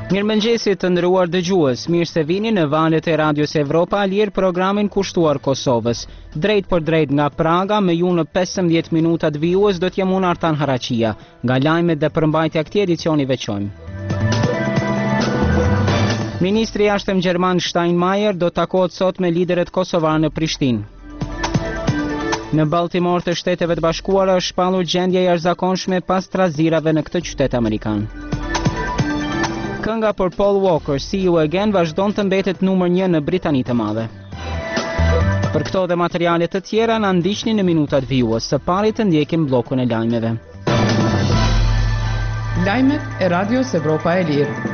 Mirëmëngjesit të nderuar dëgjues, mirë se vini në valët e Radios Evropa Alir, programin kushtuar Kosovës. Drejt për drejt nga Praga, me ju në 15 minutat vijues do t'jem unë Artan Haraqia. Nga lajmet dhe përmbajtja këtij edicioni veçojmë. Ministri i Jashtëm Gjerman Steinmeier do takohet sot me liderët kosovar në Prishtinë. Në Baltimore të Shteteve të Bashkuara është shpallur gjendja e jashtëzakonshme pas trazirave në këtë qytet amerikan. Kënga për Paul Walker, See You Again, vazhdon të mbetet numër 1 në Britani të Madhe. Për këto dhe materiale të tjera na ndiqni në minutat vijues. Së pari të ndjekim bllokun e lajmeve. Lajmet e Radios Evropa e Lirë.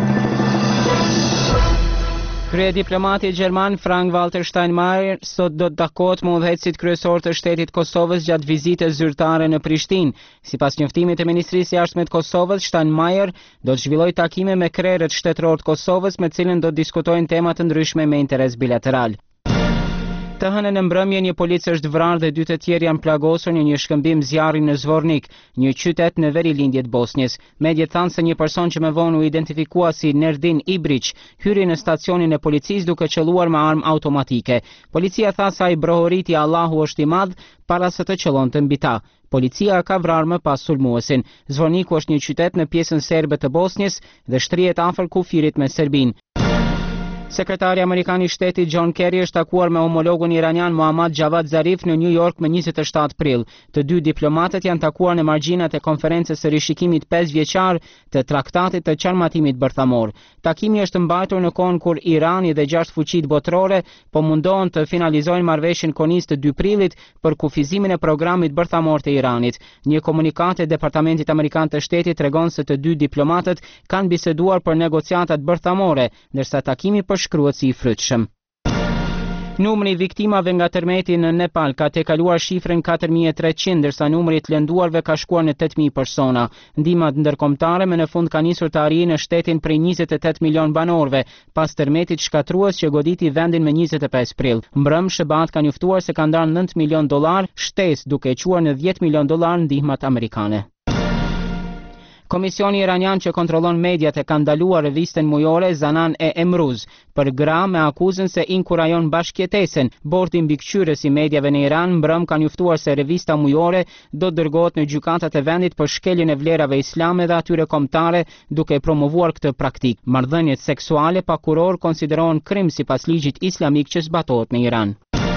Kryediplomati gjerman Frank-Walter Steinmeier sot do të takohet me udhëheqësit kryesor të shtetit Kosovës gjatë vizitës zyrtare në Prishtinë. Sipas njoftimit të Ministrisë së Jashtme të Kosovës, Steinmeier do të zhvillojë takime me krerët shtetëror të Kosovës, me të cilën do të diskutojnë tema të ndryshme me interes bilateral. Të hënën në mbrëmje një polic është vrarë dhe 2 të tjerë janë plagosur në një shkëmbim zjarri në Zvornik, një qytet në verilindje të Bosnjës. Mediat thanë se një person që më vonë u identifikua si Nerdin Ibrić hyri në stacionin e policisë duke qelluar me armë automatike. Policia tha se ai brohoriti Allahu është i madh para se të qellonte mbi ta. Policia ka vrarë më pas sulmuesin. Zvorniku është një qytet në pjesën serbe të Bosnjës dhe shtrihet afër kufirit me Serbinë. Sekretari Amerikan i Shtetit John Kerry është takuar me homologun iranian Mohammad Javad Zarif në New York më 27 prill. Të dy diplomatët janë takuar në margjinat e konferencës së rishikimit 5 vjeçar të traktatit të qarmatimit bërthamor. Takimi është mbajtur në kohën kur Irani dhe 6 fuqitë botërore po mundohen të finalizojnë marrëveshjen konistë të 2 prillit për kufizimin e programit bërthamor të Iranit. Një komunikat e Departamentit Amerikan të Shtetit tregon se të dy diplomatët kanë biseduar për negociatat bërthamore, ndërsa takimi shkruhet si i frytshëm. Numri i viktimave nga tërmeti në Nepal ka tejkaluar shifrën 4300, ndërsa numri i të lënduarve ka shkuar në 8000 persona. Ndihmat ndërkombëtare më në fund ka nisur të arrijë në shtetin prej 28 milion banorëve, pas tërmetit shkatrues që goditi vendin me 25 prill. Mbrëm SHBA ka njoftuar se ka ndarë $9 milion shtesë, duke e quar në $10 milion ndihmat amerikane. Komisioni iranian që kontrollon mediat e ka ndaluar revistën mujore Zanan e Emruz për gra me akuzën se inkurajon bashkëjetesën. Bordi mbikëqyrës i mediave në Iran mbrëm ka njoftuar se revista mujore do të dërgohet në gjykatat e vendit për shkeljen e vlerave islame dhe atyre kombëtare, duke promovuar këtë praktikë. Marrëdhëniet seksuale pa kuror konsiderohen krim sipas ligjit islamik që zbatohet në Iran.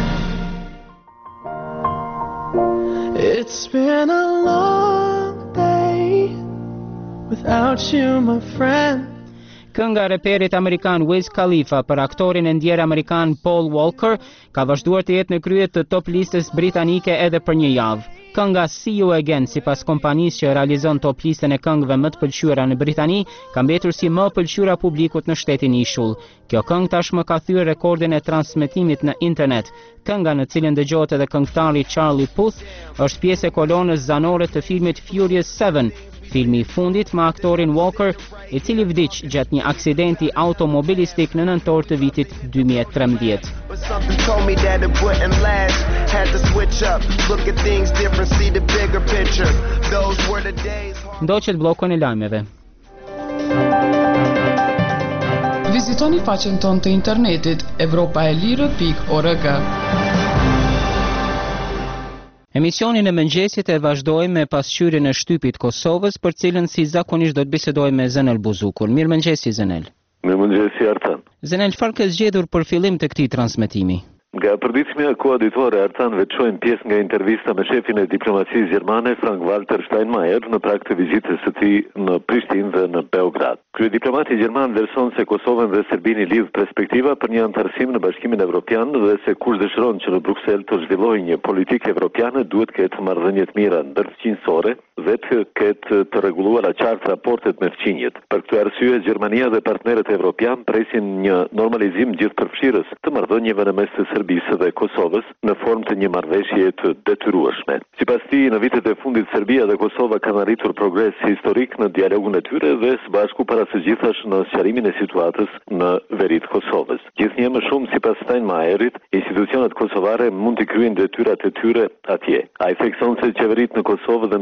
It's been a long day without you, my friend. Kënga e reperit amerikan Wiz Khalifa për aktorin e ndjer amerikan Paul Walker ka vazhduar të jetë në krye të top listës britanike edhe për një javë. Kënga See You Again, sipas kompanisë që realizon top listën e këngëve më të pëlqyera në Britani, ka mbetur si më pëlqyera publikut në shtetin ishull. Kjo këngë tashmë ka thyer rekordin e transmetimit në internet. Kënga në cilën dëgjohet edhe këngëtari Charlie Puth është pjesë e kolonës zanore të filmit Furious 7, filmi i fundit me aktorin Walker, i cili vdiq gjatë një aksidenti automobilistik në nëntor të vitit 2013. Ndoqet bllokun e lajmeve. Vizitoni faqen tonë të internetit evropaelire.org. Emisionin e mëngjesit e vazhdojmë me pasqyrjen e shtypit Kosovës, për cilën si zakonisht do të bisedojmë me Zenel Buzukun. Mirëmëngjesi Zenel. Mirëmëngjesi Artan. Zenel, çfarë ke zgjedhur për fillim të këtij transmetimi? Nga përditshmja koaditore Artan veçojmë pjesë nga intervista me shefin e diplomacisë gjermane Frank-Walter Steinmeier në prag të vizitës së tij në Prishtinë dhe në Beograd. Kryediplomati gjerman vlerëson se Kosovën dhe Serbinë lidh perspektiva për një anëtarësim në Bashkimin Evropian dhe se kush dëshiron që në Bruksel të zhvillojë një politikë evropiane duhet të ketë marrëdhënie të mira ndërfqinësore dhe të ketë të rregulluara qartë raportet me fqinjet. Për këtë arsye, Gjermania dhe partnerët evropian presin një normalizim gjithëpërfshirës të marrëdhënieve në mes të Serbisë dhe Kosovës në formë të një marrëveshje të detyrueshme. Sipas tij, në vitet e fundit Serbia dhe Kosova kanë arritur progres historik në dialogun e tyre dhe së bashku para së gjithash në sqarimin e situatës në veri të Kosovës. Gjithnjë më shumë, sipas Steinmeierit, institucionet kosovare mund të kryejnë detyrat e tyre atje. Ai thekson se qeveritë në Kosovë dhe në Serbi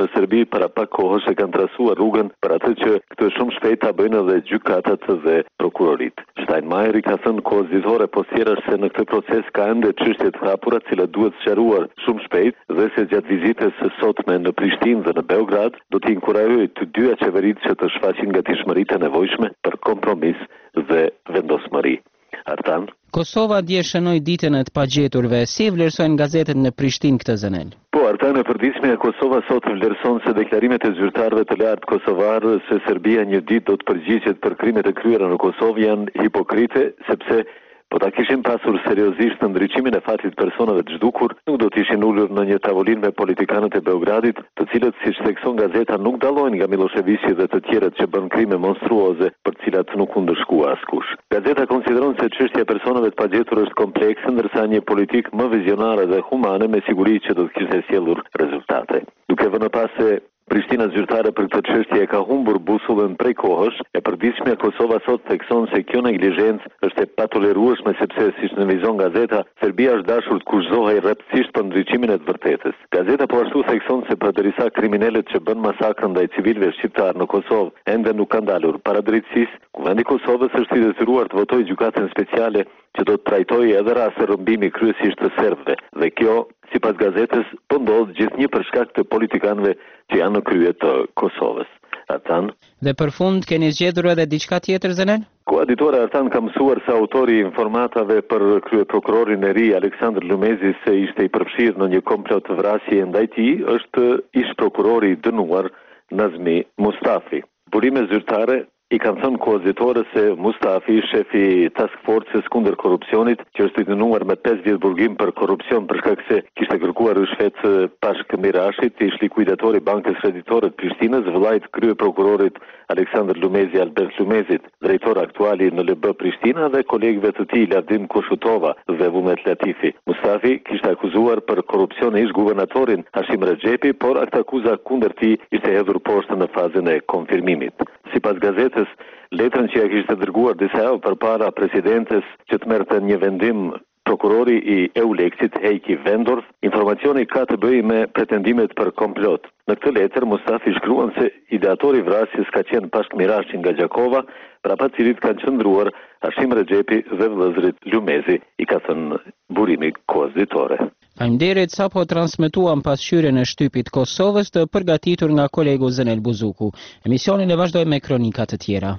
para pak kohësh e kanë trasuar rrugën për atë që këtë shumë shpejt ta bëjnë edhe gjykatat dhe prokurorit. Steinmeier i ka thënë kohës ditore postjerash se në këtë proces ka ende çështje të hapura të cilat duhet sqaruar shumë shpejt dhe se gjatë vizitës së sotme në Prishtinë dhe në Beograd do të inkurajojë të dyja qeveritë që të shfaqin gatishmëritë e nevojshme për kompromis dhe vendosmëri. Artan. Kosova dje shënoi ditën e të pagjeturve. Si vlerësojnë gazetet në Prishtinë këtë zënel? Po, Artan, e përditshme e Kosova sot vlerëson se deklarimet e zyrtarëve të lartë kosovarë se Serbia një ditë do të përgjigjet për krimet e kryera në Kosovë janë hipokrite, sepse po ta kishin pasur seriozisht në ndriçimin e fatit personave të zhdukur, nuk do të ishin ulur në një tavolinë me politikanët e Beogradit, të cilët siç thekson gazeta nuk dallojnë nga Miloševići dhe të tjerët që bën krime monstruoze për të cilat nuk u ndëshkua askush. Gazeta konsideron se çështja e personave të pagjetur është komplekse, ndërsa një politik më vizionare dhe humane me siguri që do të kishte sjellur rezultate. Duke vënë pas se Prishtina zyrtare për këtë çështje e ka humbur busullën prej kohësh, e përditshme e Kosova sot thekson se kjo neglizhencë është e patolerueshme sepse siç nënvizon gazeta, Serbia është dashur të kushtohej rreptësisht për ndriçimin e të vërtetës. Gazeta po ashtu thekson se përderisa kriminalët që bën masakrën ndaj civilëve shqiptar në Kosovë ende nuk kanë dalur para drejtësisë, Kuvendi i Kosovës është i detyruar të votojë gjykatën speciale që do të trajtojë edhe raste rrëmbimi kryesisht të serbëve. Dhe kjo, sipas gazetës, po ndodh gjithnjë për shkak të politikanëve që janë në krye të Kosovës. Artan. Dhe për fund keni zgjedhur edhe diçka tjetër zënel? Koha ditore Artan ka mësuar se autori i informatave për kryeprokurorin e ri Aleksandr Lumezi se ishte i përfshirë në një komplot vrasje ndaj tij është ish prokurori i dënuar Nazmi Mustafi. Burime zyrtare i kanë thënë kohës ditore se Mustafi, shefi task forces kundër korrupsionit, që është i dënuar me 5 vjet burgim për korrupsion për shkak se kishte kërkuar rishfet Pashk Mirashit, ish likuidatori i Bankës Kreditore të Prishtinës, vëllait kryeprokurorit Aleksandr Lumezi Albert Lumezit, drejtor aktuali në LB Prishtina dhe kolegëve të tij Lavdim Kushutova dhe Vumet Latifi. Mustafi kishte akuzuar për korrupsion ish guvernatorin Hashim Rexhepi, por atë akuza kundër tij ishte hedhur poshtë në fazën e konfirmimit. Sipas gazetës, letrën që ja kishte dërguar disa javë përpara presidentes që të merrte një vendim prokurori i Euleksit Heiki Vendorf, informacioni ka të bëjë me pretendimet për komplot. Në këtë letër Mustafi shkruan se ideatori i vrasjes ka qenë Pashk Mirashi nga Gjakova, prapa të cilit kanë qëndruar Hashim Rexhepi dhe vëllezërit Lumezi, i ka thënë burimi kohës ditore. Faleminderit, sapo transmetuam pasqyrjen e shtypit Kosovës të përgatitur nga kolegu Zënel Buzuku. Emisionin e vazhdojmë me kronika të tjera.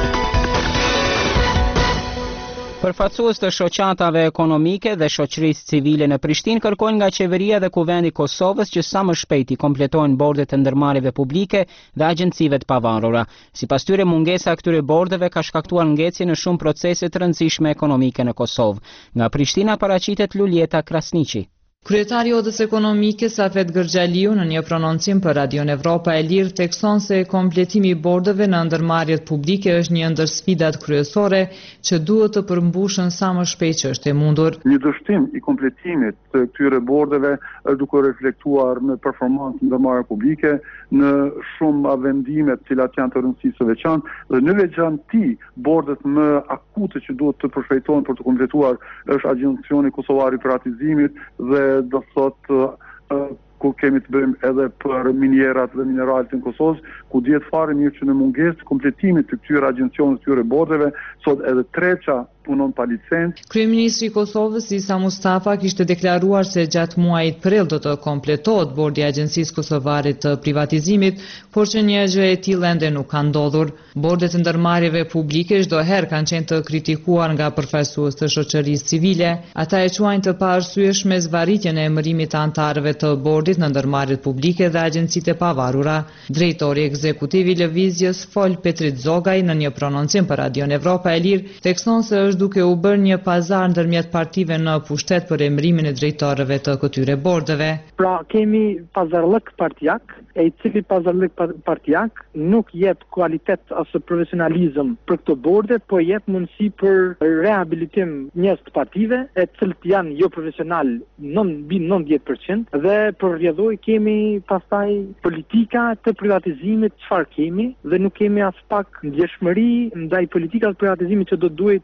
Përfaqësues të shoqatave ekonomike dhe shoqërisë civile në Prishtinë kërkojnë nga qeveria dhe Kuvendi i Kosovës që sa më shpejt i kompletojnë bordet e ndërmarrjeve publike dhe agjencive të pavarura. Sipas tyre, mungesa e këtyre bordeve ka shkaktuar ngecje në shumë procese të rëndësishme ekonomike në Kosovë. Nga Prishtina paraqitet Luljeta Krasniqi. Kryetari i Odës Ekonomike Safet Gërxhaliu në një prononcim për Radion Evropa e Lirë thekson se kompletimi i bordeve në ndërmarrjet publike është një ndër sfidat kryesore që duhet të përmbushen sa më shpejt që është e mundur. Një dështim i kompletimit të këtyre bordeve është duke reflektuar në performancën e ndërmarrjeve publike, në shumë vendime të cilat janë të rëndësisë së veçantë dhe në veçanti bordet më akute që duhet të përshpejtohen për të kompletuar është Agjencioni Kosovar i Privatizimit dhe do thot ku kemi të bëjmë edhe për minierat dhe mineralet në Kosovë, ku dihet fare mirë që në mungesë të kompletimit të këtyre agjencioneve, këtyre bordeve, sot edhe treqa punon pa licencë. Kryeministri i Kosovës Isa Mustafa kishte deklaruar se gjatë muajit prill do të kompletohet bordi i Agjencisë Kosovare të Privatizimit, por që një gjë e tillë ende nuk ka ndodhur. Bordet e ndërmarrjeve publike çdo herë kanë qenë të kritikuar nga përfaqësues të shoqërisë civile. Ata e quajnë të paarsyeshme zvarritjen e emërimit të anëtarëve të bordit në ndërmarrjet publike dhe agjencitë e pavarura. Drejtori ekzekutiv i lëvizjes Fol Petrit Zogaj në një prononcim për Radion Evropa e Lirë thekson se është duke u bërë një pazar ndërmjet partive në pushtet për emërimin e drejtorëve të këtyre bordeve. Pra kemi pazarllëk partijak, e i cili pazarllëk partijak nuk jep kualitet ose profesionalizëm për këto borde, po jep mundësi për rehabilitim njerëz të partive, e cilët janë jo profesional mbi 90% dhe për rrjedhoj kemi pastaj politika të privatizimit çfarë kemi dhe nuk kemi as pak ndjeshmëri ndaj politikave të privatizimit që do duhet të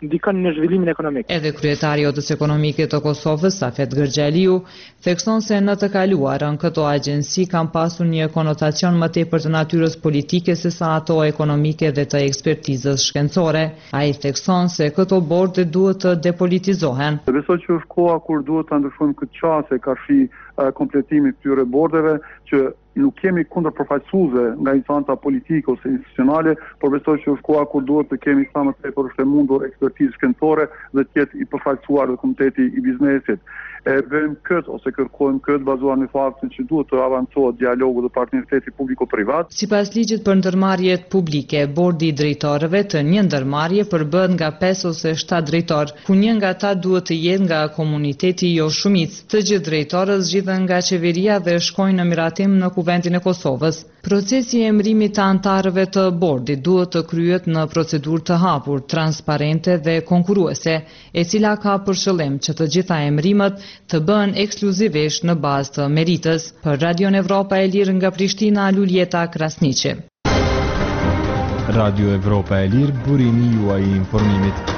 ndikon në zhvillimin ekonomik. Edhe kryetari i Odës Ekonomike të Kosovës, Safet Gërgjaliu, thekson se në të kaluarën këto agjensi kanë pasur një konotacion më tepër të natyrës politike se sa ato ekonomike dhe të ekspertizës shkencore. Ai thekson se këto borde duhet të depolitizohen. Besoj që është koha kur duhet ta ndryshojmë këtë çështje kashi kompletimit këtyre bordeve, që nuk kemi kundër përfaqësuese nga instanca politike ose institucionale, por besoj që është koha kur duhet të kemi sa më tepër është e mundur ekspertizë shkencore dhe të jetë i përfaqësuar dhe komiteti i biznesit. Bëjmë këtë ose kërkojmë këtë bazuar në faktin që duhet të avancohet dialogu dhe partneriteti publiko-privat. Sipas ligjit për ndërmarrjet publike, bordi i drejtorëve të një ndërmarrje përbëhet nga 5 ose 7 drejtor, ku një nga ata duhet të jetë nga komuniteti jo shumicë. Të gjithë drejtorët zgjidhen nga qeveria dhe shkojnë në miratim në Kuvendin e Kosovës. Procesi i emërimit të anëtarëve të bordit duhet të kryhet në procedurë të hapur, transparente dhe konkurruese, e cila ka për qëllim që të gjitha emërimet të bëhen ekskluzivisht në bazë të meritës. Për Radio Evropa e Lirë nga Prishtina, Luljeta Krasniqi. Radio Evropa e Lirë, burimi juaj i informimit.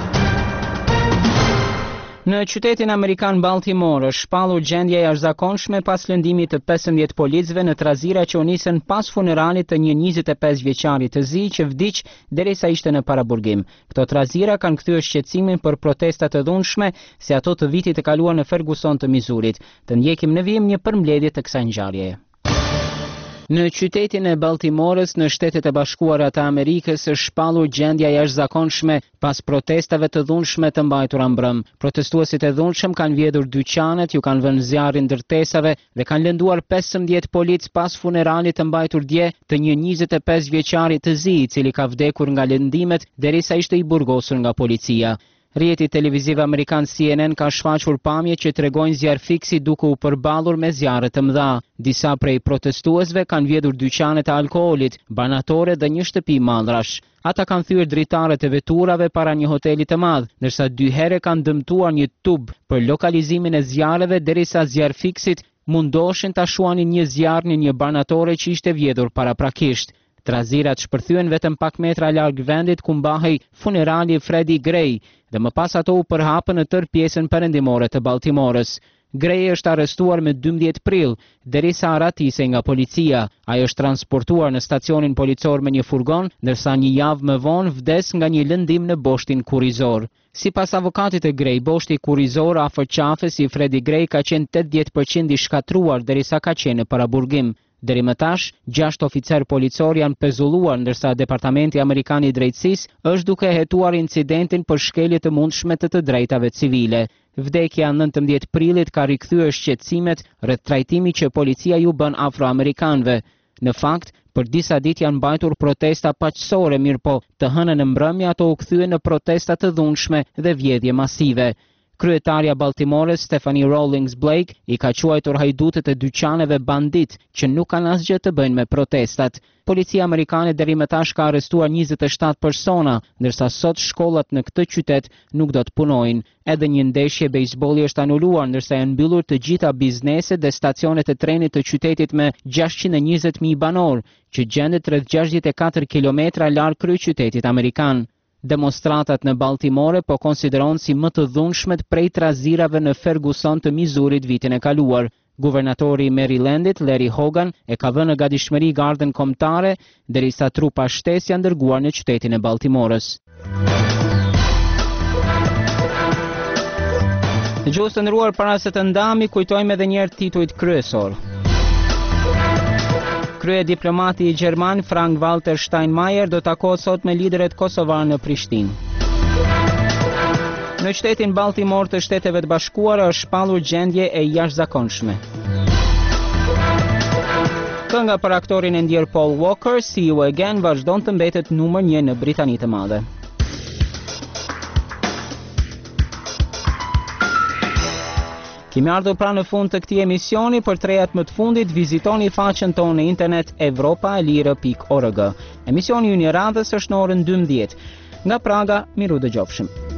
Në qytetin amerikan Baltimore është shpallur gjendja e jashtëzakonshme pas lëndimit të 15 policëve në trazira që u nisën pas funeralit të një 25 vjeçari të zi që vdiq derisa ishte në paraburgim. Këto trazira kanë kthyer shqetësimin për protestat të dhunshme si ato të vitit të kaluar në Ferguson të Misurit. Të ndjekim në vijim një përmbledhje të kësaj ngjarjeje. Në qytetin e Baltimores në Shtetet e Bashkuara të Amerikës është shpallur gjendja e jashtëzakonshme pas protestave të dhunshme të mbajtura mbrëm. Protestuesit e dhunshëm kanë vjedhur dyqanet, ju kanë vënë zjarrin ndërtesave dhe kanë lënduar 15 policë pas funeralit të mbajtur dje të një 25 vjeçari të zi, i cili ka vdekur nga lëndimet derisa ishte i burgosur nga policia. Rjeti televiziv amerikan CNN ka shfaqur pamje që tregojnë zjarrfiksi duke u përballur me zjarre të mëdha. Disa prej protestuesve kanë vjedhur dyqanet e alkoolit, banatore dhe një shtëpi mallrash. Ata kanë thyer dritaret e veturave para një hoteli të madh, ndërsa 2 herë kanë dëmtuar një tub për lokalizimin e zjarreve derisa zjarrfiksit mundoshin ta shuanin një zjarr në një banatore që ishte vjedhur paraprakisht. Trazirat shpërthyen vetëm pak metra larg vendit ku mbahej funerali Freddie Gray dhe më pas ato u përhapën në tërë pjesën perëndimore të Baltimores. Gray është arrestuar me 12 prill, derisa aratisej nga policia. Ai është transportuar në stacionin policor me një furgon, ndërsa një javë më vonë vdes nga një lëndim në boshtin kurrizor. Sipas avokatit e Gray, boshti kurrizor afër qafës i Freddie Gray ka qenë 80% i shkatruar derisa ka qenë në paraburgim. Deri më tash, 6 oficer policor janë pezulluar, ndërsa Departamenti Amerikan i Drejtësisë është duke hetuar incidentin për shkelje të mundshme të drejtave civile. Vdekja 19 prillit ka rikthyer shqetësimet rreth trajtimit që policia ju bën afroamerikanëve. Në fakt, për disa ditë janë mbajtur protesta paqësore, mirëpo të hënën në mbrëmje ato u kthyen në protesta të dhunshme dhe vjedhje masive. Kryetarja Baltimores, Stephanie Rawlings Blake, i ka quajtur hajdutët e dyqaneve bandit që nuk kanë asgjë të bëjnë me protestat. Policia amerikane deri më tash ka arrestuar 27 persona, ndërsa sot shkollat në këtë qytet nuk do të punojnë. Edhe një ndeshje bejsbolli është anuluar, ndërsa janë mbyllur të gjitha bizneset dhe stacionet e trenit të qytetit me 620.000 banor, që gjendet rreth 64 kilometra larg kryeqytetit amerikan. Demonstratat në Baltimore po konsiderohen si më të dhunshmet prej trazirave në Ferguson të Misurit vitin e kaluar. Guvernatori i Marylandit, Larry Hogan, e ka vënë në gatishmëri gardën kombëtare, derisa trupa shtesë janë dërguar në qytetin e Baltimores. Dëgjues të nderuar, para se të ndami, kujtojmë edhe një herë titujt kryesor. Kryediplomati i Gjerman Frank-Walter Steinmeier do takohet sot me liderët kosovar në Prishtinë. Në qytetin Baltimore të Shteteve të Bashkuara është shpallur gjendje e jashtëzakonshme. Kënga për aktorin e ndjer Paul Walker, See You Again, vazhdon të mbetet numër 1 në Britaninë të Madhe. Kemi ardhur pra në fund të këtij emisioni. Për 3 javë më të fundit vizitoni faqen tonë në internet evropaelire.org. Emisioni ynë i radhës është në orën 12. Nga Praga, miru dëgjofshim.